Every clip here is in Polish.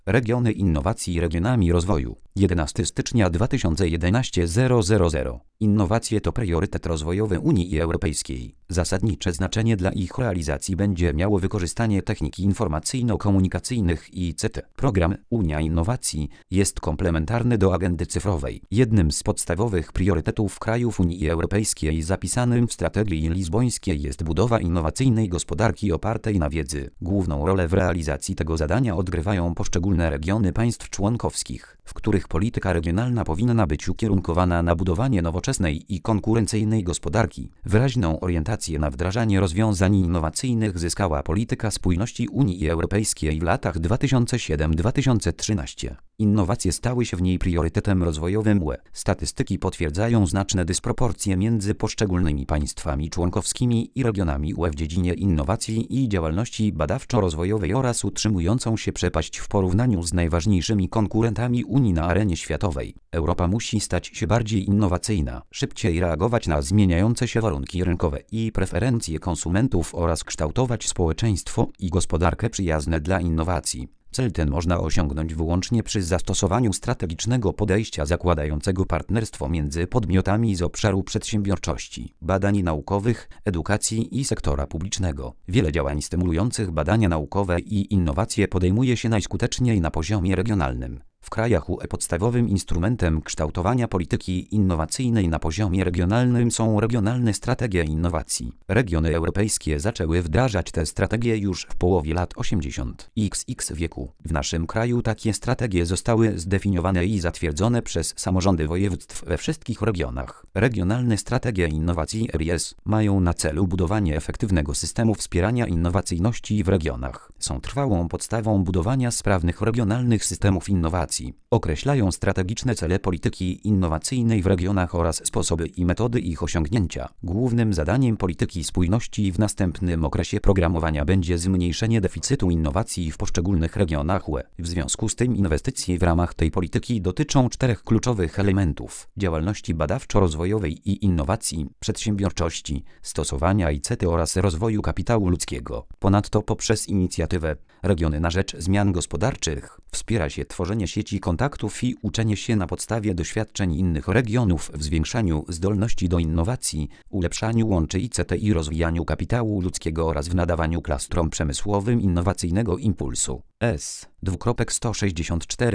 Regiony innowacji regionami rozwoju. 11 stycznia 2011 000. Innowacje to priorytet rozwojowy Unii Europejskiej. Zasadnicze znaczenie dla ich realizacji będzie miało wykorzystanie technik informacyjno-komunikacyjnych i ICT. Program Unia Innowacji jest komplementarny do agendy cyfrowej. Jednym z podstawowych priorytetów krajów Unii Europejskiej zapisanym w strategii lizbońskiej jest budowa innowacyjnej gospodarki opartej na wiedzy. Główną rolę w realizacji tego zadania odgrywają poszczególne regiony państw członkowskich, w których polityka regionalna powinna być ukierunkowana na budowanie nowoczesnej i konkurencyjnej gospodarki. Wyraźną orientację na wdrażanie rozwiązań innowacyjnych zyskała polityka spójności Unii Europejskiej w latach 2007-2013. Innowacje stały się w niej priorytetem rozwojowym UE. Statystyki potwierdzają znaczne dysproporcje między poszczególnymi państwami członkowskimi i regionami UE w dziedzinie innowacji i działalności badawczo-rozwojowej oraz utrzymującą się przepaść w porównaniu z najważniejszymi konkurentami Unii na arenie światowej. Europa musi stać się bardziej innowacyjna, szybciej reagować na zmieniające się warunki rynkowe i preferencje konsumentów oraz kształtować społeczeństwo i gospodarkę przyjazne dla innowacji. Cel ten można osiągnąć wyłącznie przy zastosowaniu strategicznego podejścia zakładającego partnerstwo między podmiotami z obszaru przedsiębiorczości, badań naukowych, edukacji i sektora publicznego. Wiele działań stymulujących badania naukowe i innowacje podejmuje się najskuteczniej na poziomie regionalnym. W krajach UE podstawowym instrumentem kształtowania polityki innowacyjnej na poziomie regionalnym są regionalne strategie innowacji. Regiony europejskie zaczęły wdrażać te strategie już w połowie lat 80. XX wieku. W naszym kraju takie strategie zostały zdefiniowane i zatwierdzone przez samorządy województw we wszystkich regionach. Regionalne strategie innowacji RIS mają na celu budowanie efektywnego systemu wspierania innowacyjności w regionach. Są trwałą podstawą budowania sprawnych regionalnych systemów innowacji. Określają strategiczne cele polityki innowacyjnej w regionach oraz sposoby i metody ich osiągnięcia. Głównym zadaniem polityki spójności w następnym okresie programowania będzie zmniejszenie deficytu innowacji w poszczególnych regionach UE. W związku z tym inwestycje w ramach tej polityki dotyczą 4 kluczowych elementów: działalności badawczo-rozwojowej i innowacji, przedsiębiorczości, stosowania ICT oraz rozwoju kapitału ludzkiego. Ponadto poprzez inicjatywę Regiony na rzecz zmian gospodarczych wspiera się tworzenie sieci kontaktów i uczenie się na podstawie doświadczeń innych regionów w zwiększaniu zdolności do innowacji, ulepszaniu łączy ICT i rozwijaniu kapitału ludzkiego oraz w nadawaniu klastrom przemysłowym innowacyjnego impulsu. S.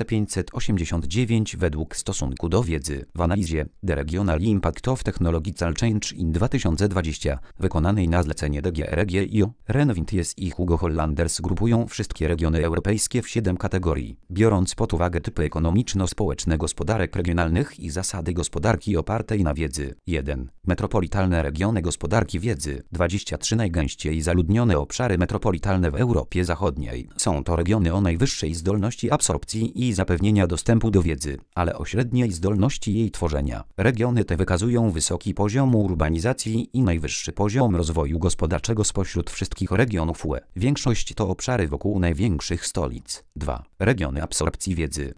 54589 według stosunku do wiedzy w analizie The Regional Impact of Technological Change in 2020 wykonanej na zlecenie DGRGIO, Renwind i Hugo Hollanders grupują wszystkie regiony europejskie w 7 kategorii, biorąc pod uwagę typy ekonomiczno-społeczne gospodarek regionalnych i zasady gospodarki opartej na wiedzy. 1. Metropolitalne regiony gospodarki wiedzy. 23 najgęściej zaludnione obszary metropolitalne w Europie Zachodniej. Są to regiony o najwyższej zdolności absorpcji i zapewnienia dostępu do wiedzy, ale o średniej zdolności jej tworzenia. Regiony te wykazują wysoki poziom urbanizacji i najwyższy poziom rozwoju gospodarczego spośród wszystkich regionów UE. Większość to obszary wokół największych stolic. 2. Regiony absorpcji wiedzy.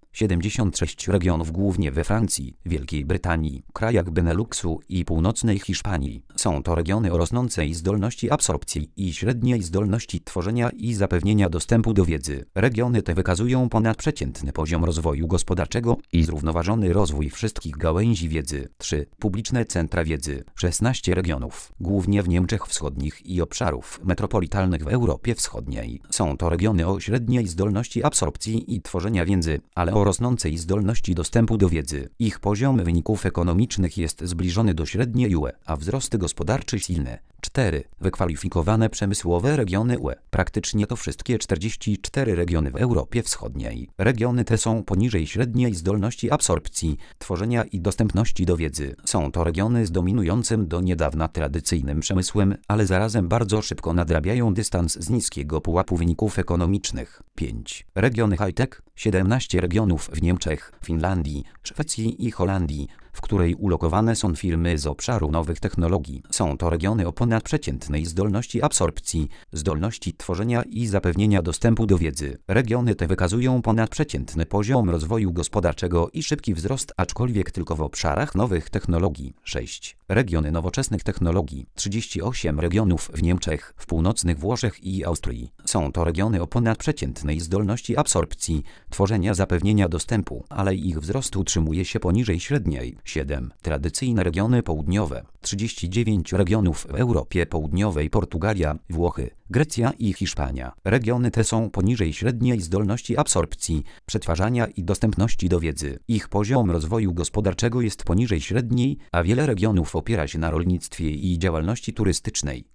76 regionów głównie we Francji, Wielkiej Brytanii, krajach Beneluxu i północnej Hiszpanii. Są to regiony o rosnącej zdolności absorpcji i średniej zdolności tworzenia i zapewnienia dostępu do wiedzy. Regiony te wykazują ponadprzeciętny poziom rozwoju gospodarczego i zrównoważony rozwój wszystkich gałęzi wiedzy. 3. Publiczne centra wiedzy. 16 regionów, głównie w Niemczech Wschodnich i obszarów metropolitalnych w Europie Wschodniej. Są to regiony o średniej zdolności absorpcji i tworzenia wiedzy, ale o rosnącej zdolności dostępu do wiedzy. Ich poziom wyników ekonomicznych jest zbliżony do średniej UE, a wzrost gospodarczy silny. 4. Wykwalifikowane przemysłowe regiony UE. Praktycznie to wszystkie 44 regiony w Europie Wschodniej. Regiony te są poniżej średniej zdolności absorpcji, tworzenia i dostępności do wiedzy. Są to regiony z dominującym do niedawna tradycyjnym przemysłem, ale zarazem bardzo szybko nadrabiają dystans z niskiego pułapu wyników ekonomicznych. 5. Regiony high-tech. 17 regionów w Niemczech, Finlandii, Szwecji i Holandii, w której ulokowane są firmy z obszaru nowych technologii. Są to regiony o ponadprzeciętnej zdolności absorpcji, zdolności tworzenia i zapewnienia dostępu do wiedzy. Regiony te wykazują ponadprzeciętny poziom rozwoju gospodarczego i szybki wzrost, aczkolwiek tylko w obszarach nowych technologii. 6. Regiony nowoczesnych technologii. 38 regionów w Niemczech, w północnych Włoszech i Austrii. Są to regiony o ponadprzeciętnej zdolności absorpcji, tworzenia zapewnienia dostępu, ale ich wzrost utrzymuje się poniżej średniej. 7. Tradycyjne regiony południowe. 39 regionów w Europie Południowej, Portugalia, Włochy, Grecja i Hiszpania. Regiony te są poniżej średniej zdolności absorpcji, przetwarzania i dostępności do wiedzy. Ich poziom rozwoju gospodarczego jest poniżej średniej, a wiele regionów opiera się na rolnictwie i działalności turystycznej.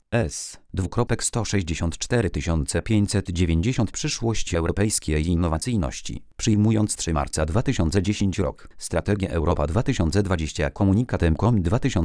S. 54590 Przyszłość europejskiej innowacyjności. Przyjmując 3 marca 2010 rok. Strategia Europa 2020. Komunikatem COM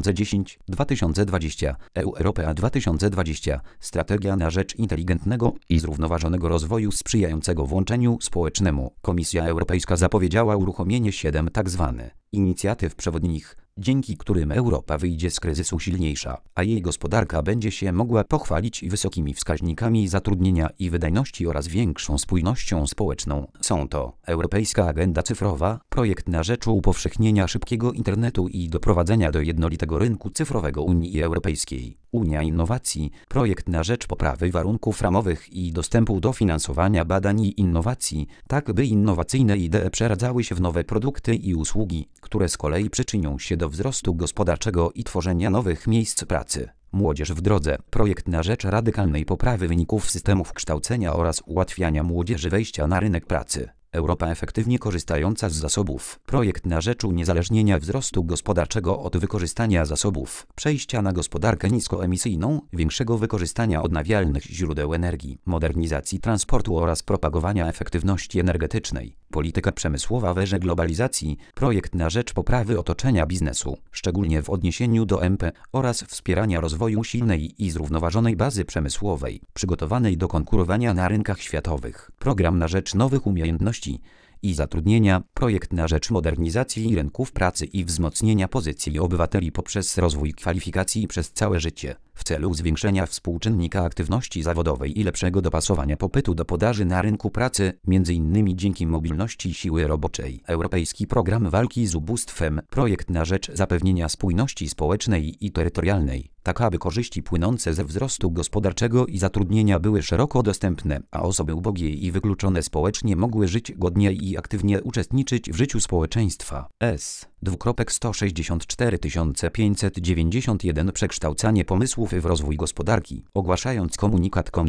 2010-2020. Europea 2020. Strategia na rzecz inteligentnego i zrównoważonego rozwoju sprzyjającego włączeniu społecznemu. Komisja Europejska zapowiedziała uruchomienie 7 tzw. inicjatyw przewodnich, dzięki którym Europa wyjdzie z kryzysu silniejsza, a jej gospodarka będzie się mogła pochwalić wysokimi wskaźnikami zatrudnienia i wydajności oraz większą spójnością społeczną. Są to Europejska Agenda Cyfrowa, projekt na rzecz upowszechnienia szybkiego internetu i doprowadzenia do jednolitego rynku cyfrowego Unii Europejskiej. Unia Innowacji, projekt na rzecz poprawy warunków ramowych i dostępu do finansowania badań i innowacji, tak by innowacyjne idee przeradzały się w nowe produkty i usługi, które z kolei przyczynią się do wzrostu gospodarczego i tworzenia nowych miejsc pracy. Młodzież w drodze, projekt na rzecz radykalnej poprawy wyników systemów kształcenia oraz ułatwiania młodzieży wejścia na rynek pracy. Europa efektywnie korzystająca z zasobów, projekt na rzecz uniezależnienia wzrostu gospodarczego od wykorzystania zasobów, przejścia na gospodarkę niskoemisyjną, większego wykorzystania odnawialnych źródeł energii, modernizacji transportu oraz propagowania efektywności energetycznej. Polityka przemysłowa w erze globalizacji, projekt na rzecz poprawy otoczenia biznesu, szczególnie w odniesieniu do MŚP oraz wspierania rozwoju silnej i zrównoważonej bazy przemysłowej, przygotowanej do konkurowania na rynkach światowych. Program na rzecz nowych umiejętności i zatrudnienia, projekt na rzecz modernizacji rynków pracy i wzmocnienia pozycji obywateli poprzez rozwój kwalifikacji przez całe życie, w celu zwiększenia współczynnika aktywności zawodowej i lepszego dopasowania popytu do podaży na rynku pracy, m.in. dzięki mobilności siły roboczej. Europejski Program Walki z Ubóstwem, projekt na rzecz zapewnienia spójności społecznej i terytorialnej, tak aby korzyści płynące ze wzrostu gospodarczego i zatrudnienia były szeroko dostępne, a osoby ubogie i wykluczone społecznie mogły żyć godnie i aktywnie uczestniczyć w życiu społeczeństwa. S. 164 591 Przekształcanie pomysłów w rozwój gospodarki. Ogłaszając komunikat COM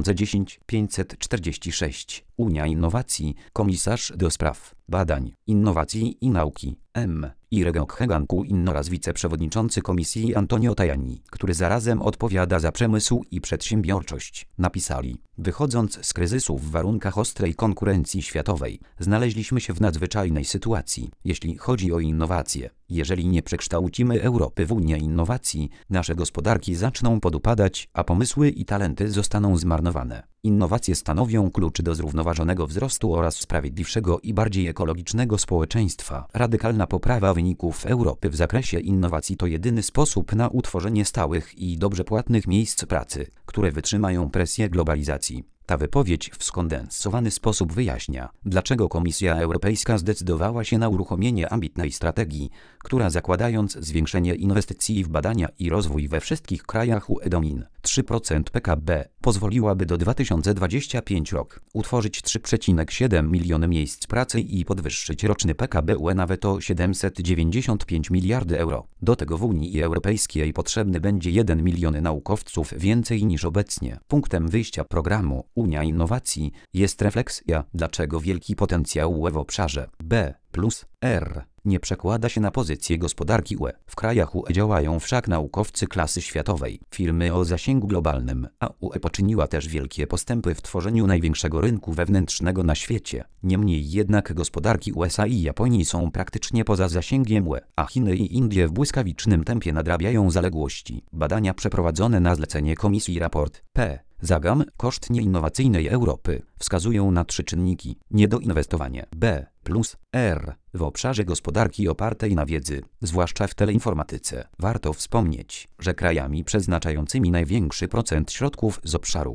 2010-546. Unia Innowacji, komisarz do spraw badań, innowacji i nauki M. Irego Kheganku oraz wiceprzewodniczący Komisji Antonio Tajani, który zarazem odpowiada za przemysł i przedsiębiorczość, napisali: wychodząc z kryzysu w warunkach ostrej konkurencji światowej, znaleźliśmy się w nadzwyczajnej sytuacji, jeśli chodzi o innowacje. Jeżeli nie przekształcimy Europy w Unię Innowacji, nasze gospodarki zaczną podupadać, a pomysły i talenty zostaną zmarnowane. Innowacje stanowią klucz do zrównoważonego wzrostu oraz sprawiedliwszego i bardziej ekologicznego społeczeństwa. Radykalna poprawa wyników Europy w zakresie innowacji to jedyny sposób na utworzenie stałych i dobrze płatnych miejsc pracy, które wytrzymają presję globalizacji. Ta wypowiedź w skondensowany sposób wyjaśnia, dlaczego Komisja Europejska zdecydowała się na uruchomienie ambitnej strategii, która zakładając zwiększenie inwestycji w badania i rozwój we wszystkich krajach UE do min 3% PKB, pozwoliłaby do 2025 roku utworzyć 3,7 miliony miejsc pracy i podwyższyć roczny PKB UE nawet o 795 miliardy euro. Do tego w Unii Europejskiej potrzebny będzie 1 milion naukowców więcej niż obecnie. Punktem wyjścia programu Unia Innowacji jest refleksja, dlaczego wielki potencjał UE w obszarze B+R nie przekłada się na pozycję gospodarki UE. W krajach UE działają wszak naukowcy klasy światowej, firmy o zasięgu globalnym, a UE poczyniła też wielkie postępy w tworzeniu największego rynku wewnętrznego na świecie. Niemniej jednak gospodarki USA i Japonii są praktycznie poza zasięgiem UE, a Chiny i Indie w błyskawicznym tempie nadrabiają zaległości. Badania przeprowadzone na zlecenie Komisji raport P. Zagam, koszt nieinnowacyjnej Europy, wskazują na 3 czynniki: niedoinwestowanie B+R w obszarze gospodarki opartej na wiedzy, zwłaszcza w teleinformatyce. Warto wspomnieć, że krajami przeznaczającymi największy procent środków z obszaru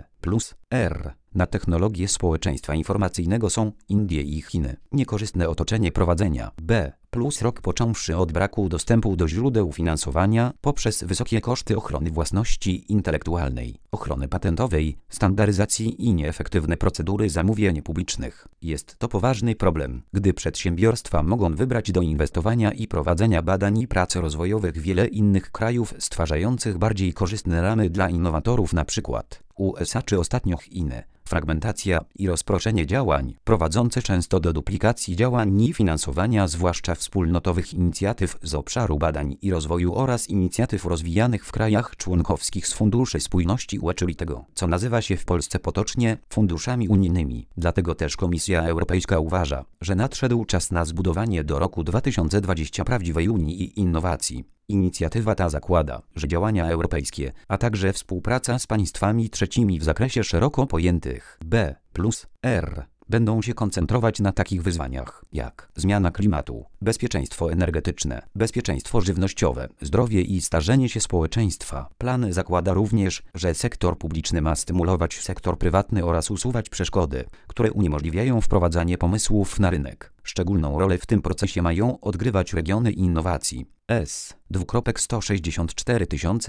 B+R na technologie społeczeństwa informacyjnego są Indie i Chiny. Niekorzystne otoczenie prowadzenia B+ plus rok począwszy od braku dostępu do źródeł finansowania poprzez wysokie koszty ochrony własności intelektualnej, ochrony patentowej, standaryzacji i nieefektywne procedury zamówień publicznych. Jest to poważny problem, gdy przedsiębiorstwa mogą wybrać do inwestowania i prowadzenia badań i prac rozwojowych wiele innych krajów stwarzających bardziej korzystne ramy dla innowatorów, np. USA czy ostatnio Chiny. Fragmentacja i rozproszenie działań, prowadzące często do duplikacji działań i finansowania, zwłaszcza wspólnotowych inicjatyw z obszaru badań i rozwoju oraz inicjatyw rozwijanych w krajach członkowskich z funduszy spójności UE, czyli tego, co nazywa się w Polsce potocznie funduszami unijnymi. Dlatego też Komisja Europejska uważa, że nadszedł czas na zbudowanie do roku 2020 prawdziwej Unii i innowacji. Inicjatywa ta zakłada, że działania europejskie, a także współpraca z państwami trzecimi w zakresie szeroko pojętych B+R będą się koncentrować na takich wyzwaniach jak zmiana klimatu, bezpieczeństwo energetyczne, bezpieczeństwo żywnościowe, zdrowie i starzenie się społeczeństwa. Plan zakłada również, że sektor publiczny ma stymulować sektor prywatny oraz usuwać przeszkody, które uniemożliwiają wprowadzanie pomysłów na rynek. Szczególną rolę w tym procesie mają odgrywać regiony innowacji. S.164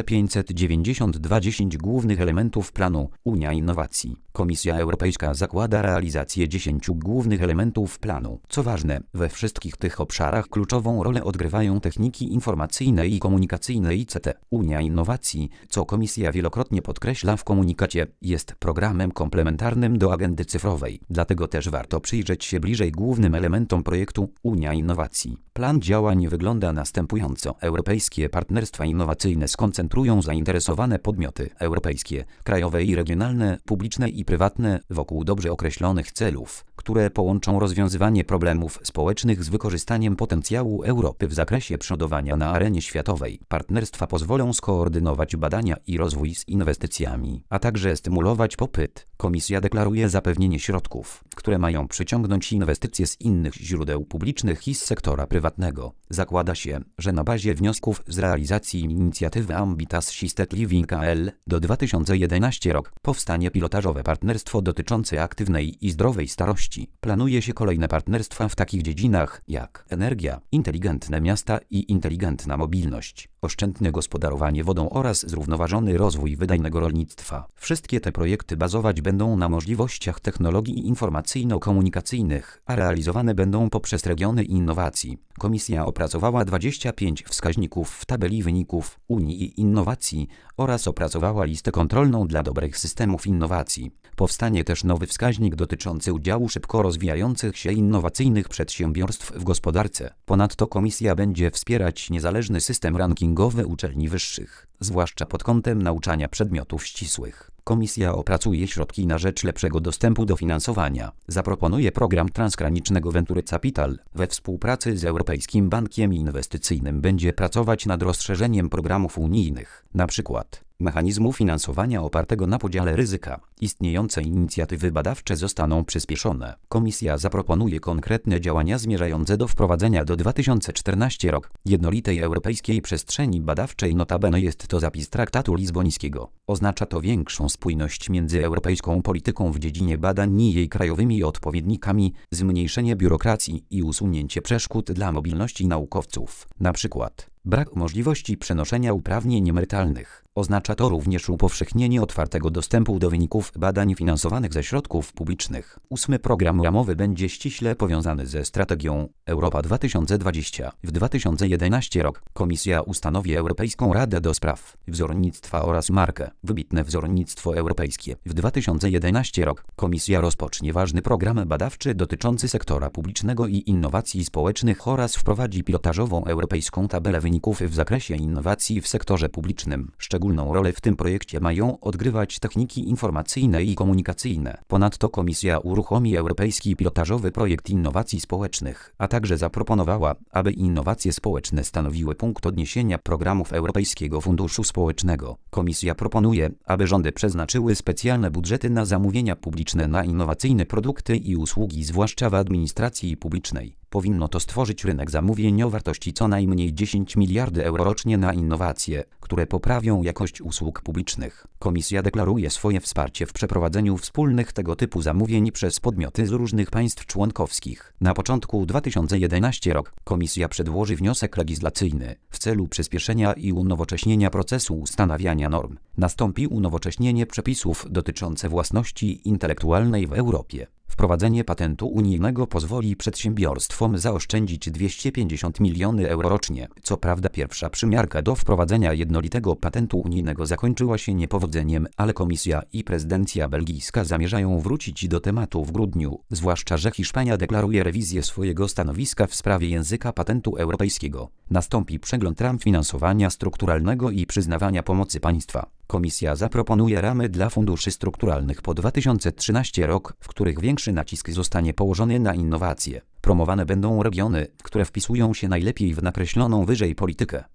592 10 głównych elementów planu Unia Innowacji. Komisja Europejska zakłada realizację 10 głównych elementów planu. Co ważne, we wszystkich tych obszarach kluczową rolę odgrywają techniki informacyjne i komunikacyjne ICT. Unia Innowacji, co Komisja wielokrotnie podkreśla w komunikacie, jest programem komplementarnym do agendy cyfrowej. Dlatego też warto przyjrzeć się bliżej głównym elementom projektu Unia Innowacji. Plan działań wygląda następująco. Europejskie partnerstwa innowacyjne skoncentrują zainteresowane podmioty europejskie, krajowe i regionalne, publiczne i prywatne wokół dobrze określonych celów, które połączą rozwiązywanie problemów społecznych z wykorzystaniem potencjału Europy w zakresie przodowania na arenie światowej. Partnerstwa pozwolą skoordynować badania i rozwój z inwestycjami, a także stymulować popyt. Komisja deklaruje zapewnienie środków, które mają przyciągnąć inwestycje z innych źródeł publicznych i z sektora prywatnego. Zakłada się, że na bazie wniosków z realizacji inicjatywy Ambit Assisted Living AL do 2011 rok powstanie pilotażowe partnerstwo dotyczące aktywnej i zdrowej starości. Planuje się kolejne partnerstwa w takich dziedzinach jak energia, inteligentne miasta i inteligentna mobilność, oszczędne gospodarowanie wodą oraz zrównoważony rozwój wydajnego rolnictwa. Wszystkie te projekty bazować będą na możliwościach technologii informacyjno-komunikacyjnych, a realizowane będą poprzez regiony innowacji. Komisja opracowała 25 wskaźników w tabeli wyników Unii i Innowacji oraz opracowała listę kontrolną dla dobrych systemów innowacji. Powstanie też nowy wskaźnik dotyczący udziału szybko rozwijających się innowacyjnych przedsiębiorstw w gospodarce. Ponadto Komisja będzie wspierać niezależny system rankingowy uczelni wyższych, zwłaszcza pod kątem nauczania przedmiotów ścisłych. Komisja opracuje środki na rzecz lepszego dostępu do finansowania. Zaproponuje program transgranicznego Venture Capital. We współpracy z Europejskim Bankiem Inwestycyjnym będzie pracować nad rozszerzeniem programów unijnych, np. mechanizmu finansowania opartego na podziale ryzyka. Istniejące inicjatywy badawcze zostaną przyspieszone. Komisja zaproponuje konkretne działania zmierzające do wprowadzenia do 2014 rok jednolitej europejskiej przestrzeni badawczej. Notabene jest to zapis traktatu lizbońskiego. Oznacza to większą spójność między europejską polityką w dziedzinie badań i jej krajowymi odpowiednikami, zmniejszenie biurokracji i usunięcie przeszkód dla mobilności naukowców. Na przykład brak możliwości przenoszenia uprawnień emerytalnych. Oznacza to również upowszechnienie otwartego dostępu do wyników badań finansowanych ze środków publicznych. 8. program ramowy będzie ściśle powiązany ze strategią Europa 2020. W 2011 rok Komisja ustanowi Europejską Radę do Spraw Wzornictwa oraz markę Wybitne Wzornictwo Europejskie. W 2011 rok Komisja rozpocznie ważny program badawczy dotyczący sektora publicznego i innowacji społecznych oraz wprowadzi pilotażową europejską tabelę wyników w zakresie innowacji w sektorze publicznym. Szczególną rolę w tym projekcie mają odgrywać techniki informacyjne i komunikacyjne. Ponadto Komisja uruchomi europejski pilotażowy projekt innowacji społecznych, a także zaproponowała, aby innowacje społeczne stanowiły punkt odniesienia programów Europejskiego Funduszu Społecznego. Komisja proponuje, aby rządy przeznaczyły specjalne budżety na zamówienia publiczne na innowacyjne produkty i usługi, zwłaszcza w administracji publicznej. Powinno to stworzyć rynek zamówień o wartości co najmniej 10 miliardy euro rocznie na innowacje, które poprawią jakość usług publicznych. Komisja deklaruje swoje wsparcie w przeprowadzeniu wspólnych tego typu zamówień przez podmioty z różnych państw członkowskich. Na początku 2011 roku Komisja przedłoży wniosek legislacyjny w celu przyspieszenia i unowocześnienia procesu ustanawiania norm. Nastąpi unowocześnienie przepisów dotyczące własności intelektualnej w Europie. Wprowadzenie patentu unijnego pozwoli przedsiębiorstwom zaoszczędzić 250 miliony euro rocznie. Co prawda pierwsza przymiarka do wprowadzenia jednolitego patentu unijnego zakończyła się niepowodzeniem, ale Komisja i prezydencja belgijska zamierzają wrócić do tematu w grudniu, zwłaszcza że Hiszpania deklaruje rewizję swojego stanowiska w sprawie języka patentu europejskiego. Nastąpi przegląd ram finansowania strukturalnego i przyznawania pomocy państwa. Komisja zaproponuje ramy dla funduszy strukturalnych po 2013 rok, w których większy nacisk zostanie położony na innowacje. Promowane będą regiony, które wpisują się najlepiej w nakreśloną wyżej politykę.